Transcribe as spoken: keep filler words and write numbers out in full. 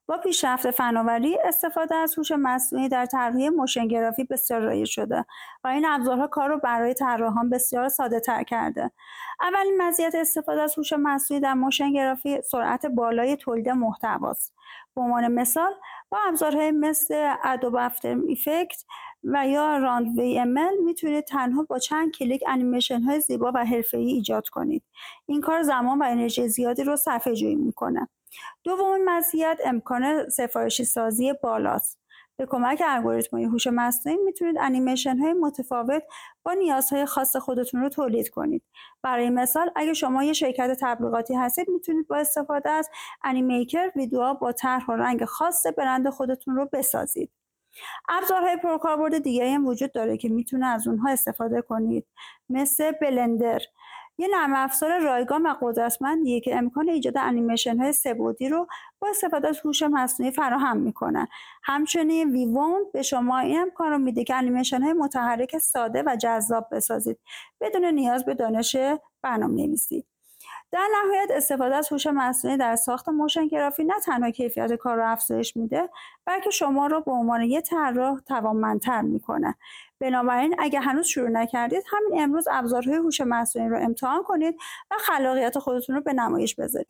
با پیشرفت فناوری، استفاده از هوش مصنوعی در طراحی موشن گرافی بسیار رایج شده و این ابزارها کار رو برای طراحان بسیار ساده‌تر کرده. اولین مزیت استفاده از هوش مصنوعی در موشن گرافی سرعت بالای تولید محتواست. به عنوان مثال، با ابزارهای مثل ادوب افتر افکت و یا راند وی ام ال میتونید تنها با چند کلیک انیمیشن های زیبا و حرفه‌ای ایجاد کنید. این کار زمان و انرژی زیادی رو صرفه‌جویی میکنه. دومین مزیت امکان سفارشی سازی بالاست. به کمک الگوریتم‌های هوش مصنوعی میتونید انیمیشن‌های متفاوت با نیازهای خاص خودتون رو تولید کنید. برای مثال، اگه شما یه شرکت تبلیغاتی هستید، میتونید با استفاده از انیمیکر ویدیوها با طرح و رنگ خاص برند خودتون رو بسازید. ابزارهای پرکاربرد دیگری هم وجود داره که میتونه از اونها استفاده کنید، مثل بلندر، یه نرم افزار رایگان و قدرتمندیه که امکان ایجاد انیمیشن های سه‌بعدی رو با استفاده از هوش مصنوعی فراهم میکنه. همچنین ویوون به شما این امکان رو میده که انیمیشن های متحرک ساده و جذاب بسازید بدون نیاز به دانش برنامه‌نویسی. در نهایت، استفاده از هوش مصنوعی در ساخت موشن گرافی نه تنها کیفیت کار رو افزایش میده، بلکه شما رو به عنوان یک طراح توانمندتر میکنه. بنابراین اگر هنوز شروع نکردید، همین امروز ابزارهای هوش مصنوعی رو امتحان کنید و خلاقیت خودتون رو به نمایش بذارید.